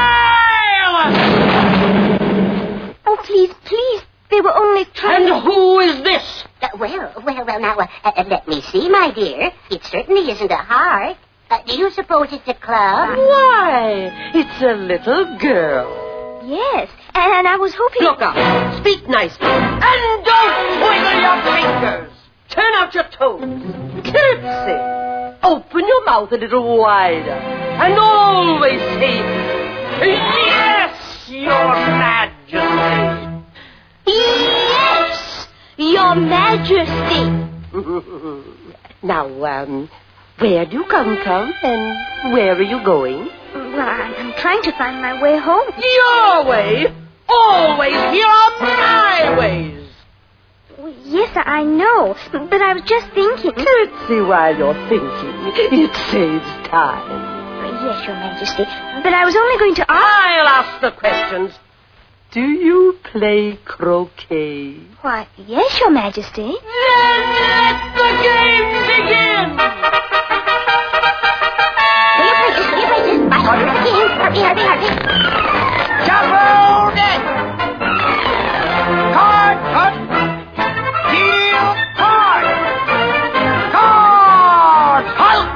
Oh, please, please. They were only trying... And who is this? Uh, well, well, well, now, uh, uh, let me see, my dear. It certainly isn't a heart. Uh, do you suppose it's a club? Why, it's a little girl. Yes, and I was hoping... Look up. Speak nicely. And don't wiggle your fingers. Turn out your toes. Curtsy. Open your mouth a little wider. And always say, yes, Your Majesty. Yes, Your Majesty. Now, um, where do you come from and where are you going? Well, I'm trying to find my way home. Your way? Always here are my ways. Well, yes, I know, but I was just thinking... Curtsy while you're thinking. It saves time. Yes, Your Majesty, but I was only going to ask... I'll ask the questions. Do you play croquet? Why, yes, Your Majesty. Then let the game begin! To your places, to your places. By order of the king. Hurry, hurry, hurry. Doubled it. Card, cut. Deal, card. Card, halt.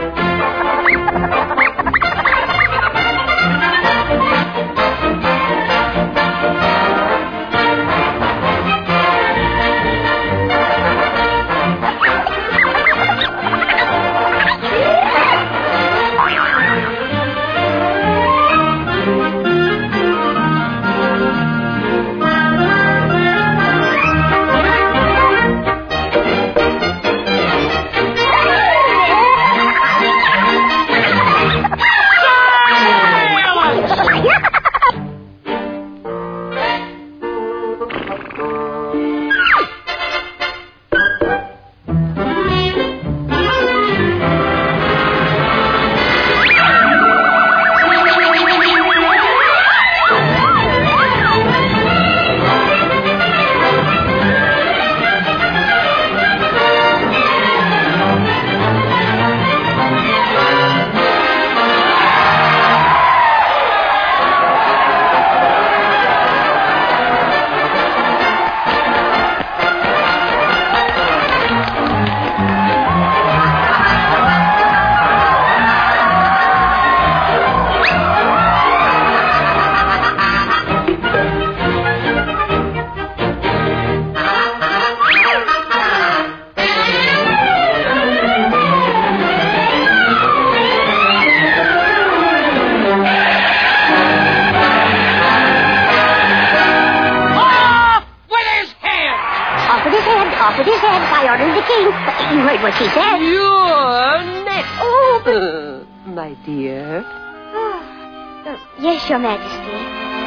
With his head by order of the king. You heard what she said. You're next. Oh, uh, my dear. Oh, uh, yes, Your Majesty.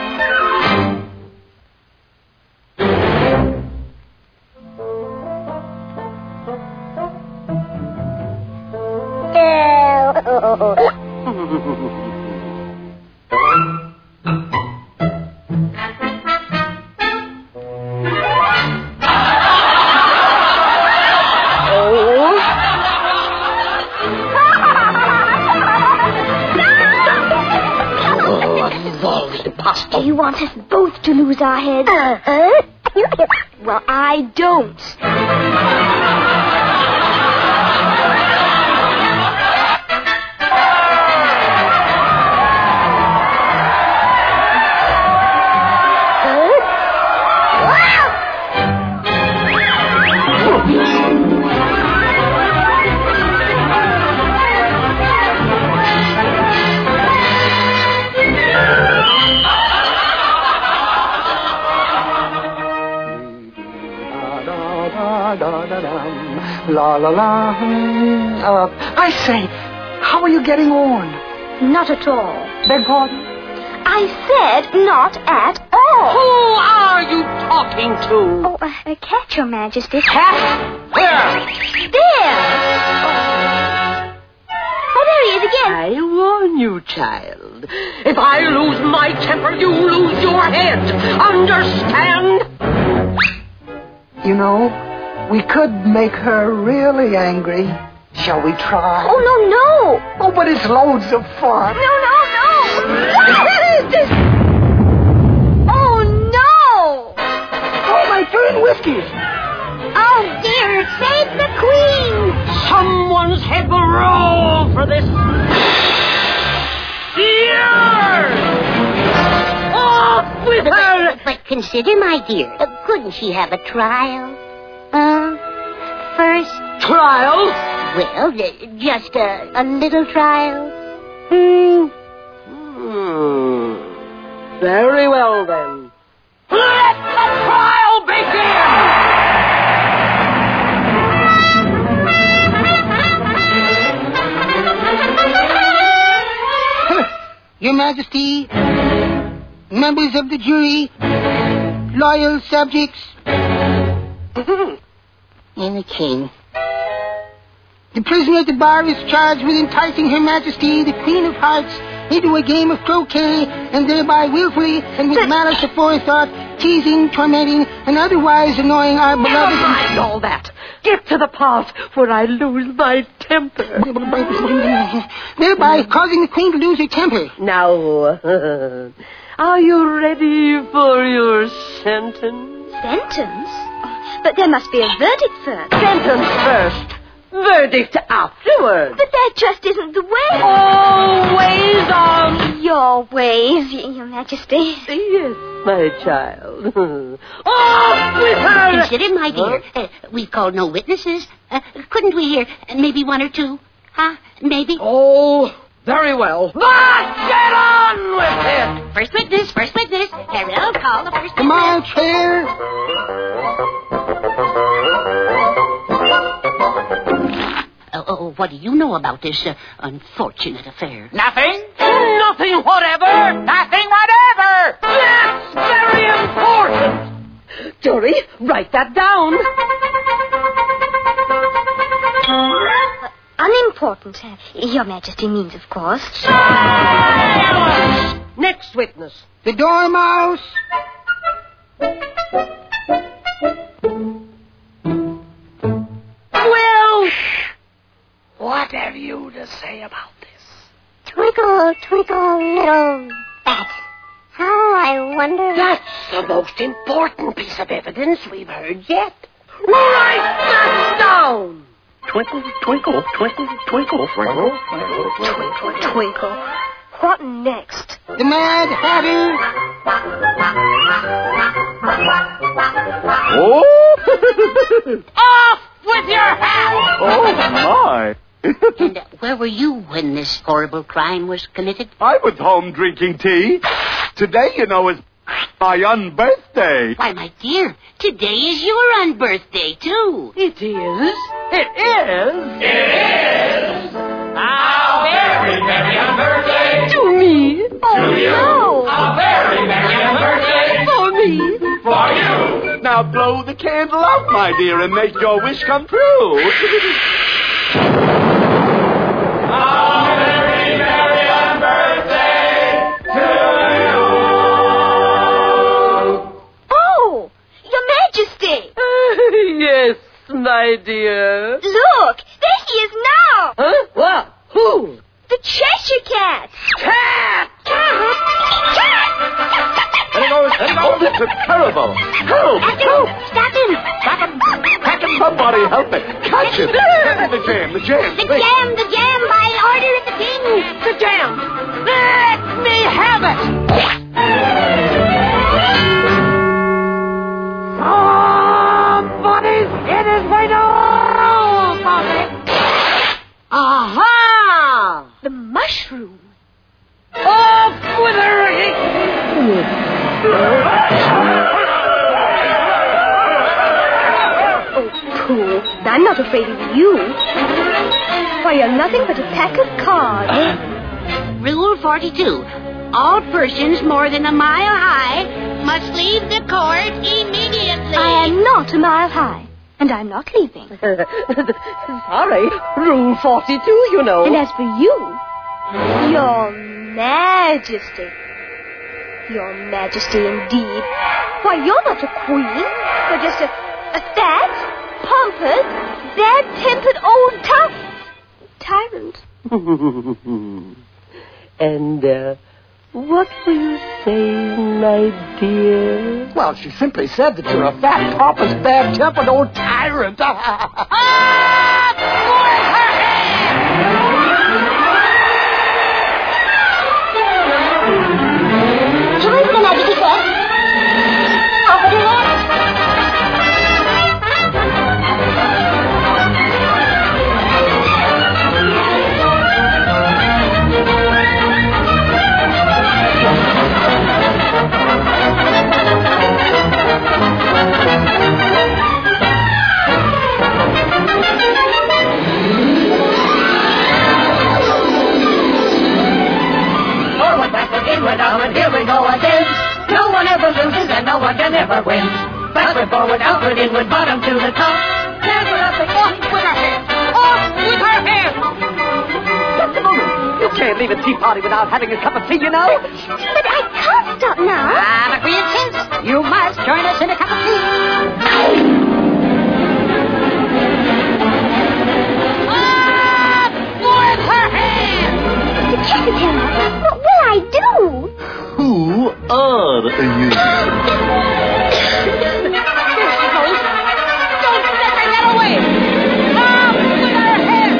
You want us both to lose our heads? Uh-huh. Well, I don't. La la la. Uh, I say, how are you getting on? Not at all. Beg pardon? I said not at all. Who are you talking to? Oh, uh, a cat, Your Majesty. Cat? Where? There. Oh, there he is again. I warn you, child. If I lose my temper, you lose your head. Understand? You know, we could make her really angry. Shall we try? Oh, no, no. Oh, but it's loads of fun. No, no, no. What is this? Oh, no. Oh, my three whiskeys. Oh, dear. Save the Queen. Someone's head will roll for this. Yours! Off with But, her! but, but consider, my dear, uh, couldn't she have a trial? Uh, first... Trial? Well, uh, just a, a little trial. Hmm. Hmm. Very well, then. Let the trial begin! Your Majesty, members of the jury, loyal subjects, and the king. The prisoner at the bar is charged with enticing Her Majesty, the Queen of Hearts, into a game of croquet, and thereby willfully and with malice aforethought, teasing, tormenting, and otherwise annoying our beloved... Never mind all that. Get to the part where I lose my temper. Thereby causing the Queen to lose her temper. Now, are you ready for your sentence? Sentence? Oh, but there must be a verdict first. Sentence first. Verdict afterwards. But that just isn't the way. Always on your ways, Your Majesty. Yes, my child. Off with her! Consider, my dear, uh, we've called no witnesses. Uh, couldn't we hear uh, maybe one or two? Huh? Maybe? Oh, very well. But get on with it! First witness, first witness. Harrell, call the first Come witness. on, chair. Oh, oh, what do you know about this uh, unfortunate affair? Nothing? Nothing whatever! Nothing whatever! That's very important! Jury, write that down. Uh, unimportant, uh, Your Majesty means, of course. Silence! Next witness. The Dormouse. Well, what have you to say about this? Twinkle, twinkle, little bat. How I wonder... That's the most important piece of evidence we've heard yet. Write that down! Twinkle, twinkle, twinkle, twinkle, twinkle, Twinkle, twinkle. What next? The Mad Hatter. Oh! Off with your hat! Oh, my. And uh, where were you when this horrible crime was committed? I was home drinking tea. Today, you know, is my unbirthday. Why, my dear, today is your unbirthday, too. It is. It is. It is. How very merry unbirthday. To me. Oh, To you. no. How very merry unbirthday. For me. For you. Now blow the candle out, my dear, and make your wish come true. How very merry unbirthday to you. Oh, Your Majesty. Yes, my dear. Look, there he is now. Huh? What? Who? The Cheshire Cat. Cat! Cat. Cat. There he goes, there he goes. Oh, this is terrible. Help, help. Stop him. Stop him. Catch him, somebody. Help me. Catch him. Get in the jam, the jam. The Wait. jam, the jam, by order of the king. The jam. Let me have it. Somebody's in his way to roll for me. Aha! The mushroom. Off with her! Oh, pooh. I'm not not afraid of you. Why, you're nothing but a pack of cards. Rule forty-two. All persons more than a mile high must leave the court immediately. I am not a mile high, and I'm not leaving. Sorry, Rule forty-two, you know. And as for you, Your Majesty. Your Majesty, indeed. Why, you're not a queen. You're just a, a fat, pompous, bad-tempered old tough tyrant. And, uh, what were you saying, my dear? Well, she simply said that you're a fat, pompous, bad-tempered old tyrant. Join the Majesty, sir. Over the left. Inward, outward, here we go again. No one ever loses and no one can ever win. Backward, forward, outward, inward, bottom to the top. Never up again. Off with her hands. Off with her hands. Just a moment. You can't leave a tea party without having a cup of tea, you know. But I can't stop now. Ah, but we insist. You must join us in a cup of tea. Off with her hands. The caterpillar. What will I do? Who are you? Don't let her get away. Off with her hands.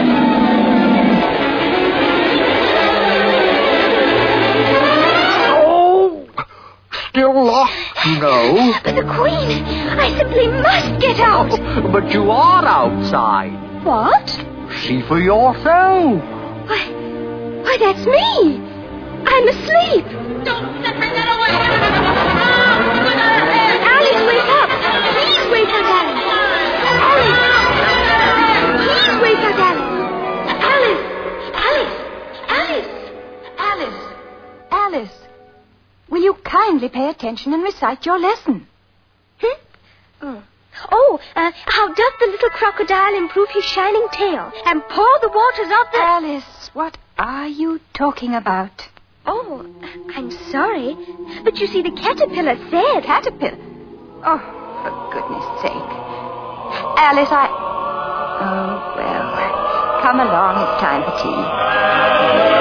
Oh, still lost? No. But the Queen, I simply must get out. But you are outside. What? See for yourself. Why, why, that's me. I'm asleep. Don't let her get away. Off with her hands. Alice, wake up. Please wake up, Alice. Alice. Please wake up, Alice. Alice. Alice. Alice. Alice. Alice. Will you kindly pay attention and recite your lesson? Hmm? Oh, oh uh, how doth the little crocodile improve his shining tail and pour the waters of the... Alice, what are you talking about? Oh, I'm sorry. But you see, the caterpillar said... Caterpillar? Oh, for goodness sake. Alice, I... Oh, well. Come along. It's time for tea.